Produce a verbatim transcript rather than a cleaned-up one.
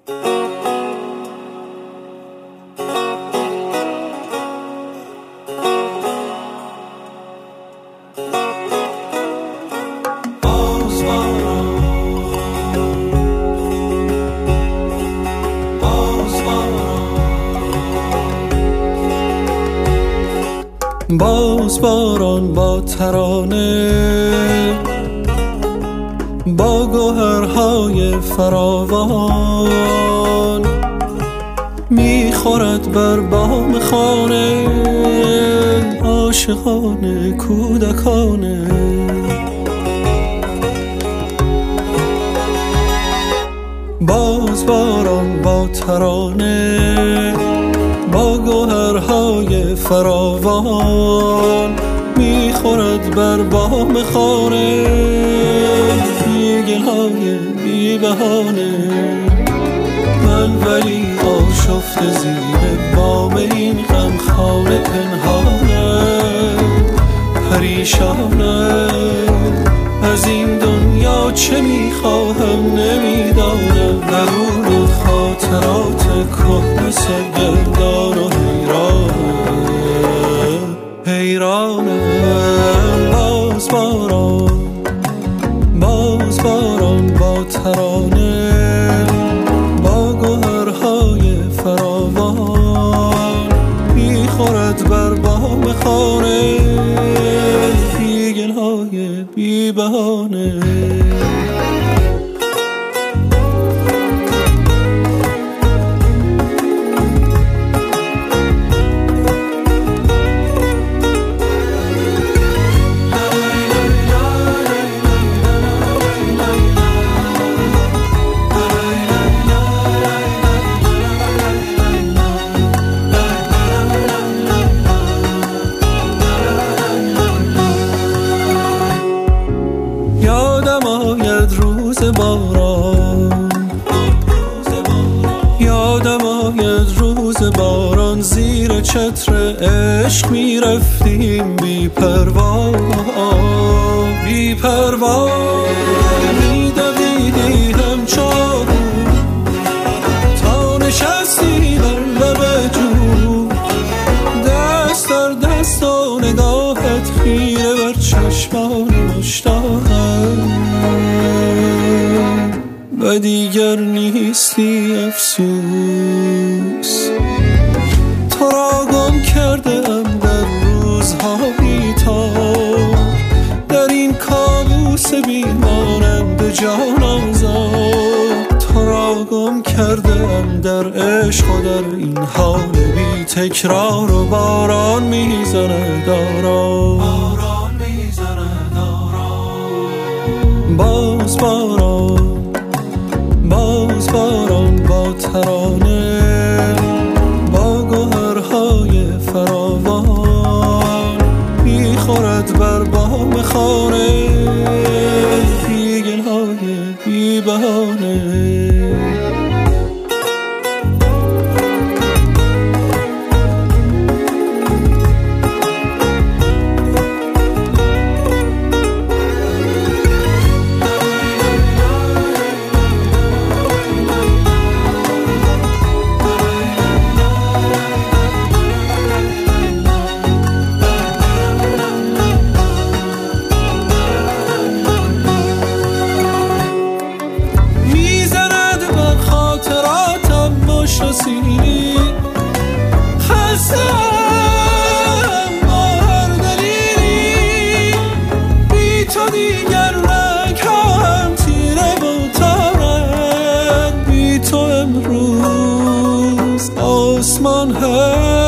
باز باران با ترانه، با گوهرهای فراوان میخورد بر بام خانه، عاشقانه کودکانه. باز باران با ترانه، با گوهرهای فراوان میخورد بر بام خانه، بی‌گلهای بی بهانه. من ولی آشفته زیر بام این غمخانه پنهانه، پریشانه از این دنیا چه میخواهم نمیدانم. درون خاطرات کهنه سرگردان و حیرانم حیرانم. باز باران باز باران با ترانه، با گوهرهای فراوان میخورد بر بام خانه، بی‌گلهای بی بهانه. یادم آید روز باران، یادم آید روز باران، زیر چتر عشق میرفتیم بی پروا بی پروا. میدویدی همچون تا نشستی بر لب جو، دست در دست و نگاهت خیره بر چشمان مشتاقم. و دیگر نیستی افسوس، تو را گم کرده ام در روزهای تار، در این کابوس بیمانند جان آزاد. تو را گم کرده ام در عشق و در این حال بی تکرار، و باران میزنه داران. باز باران باز باران با ترانه، با گوهرهای فراوان میخورد بر بام خانه، بی‌گلهای بی بهانه. خستم با هر دلیلی، بی تو دیگر رنگ‌هام تیره و تارند. بی تو امروز آسمان هست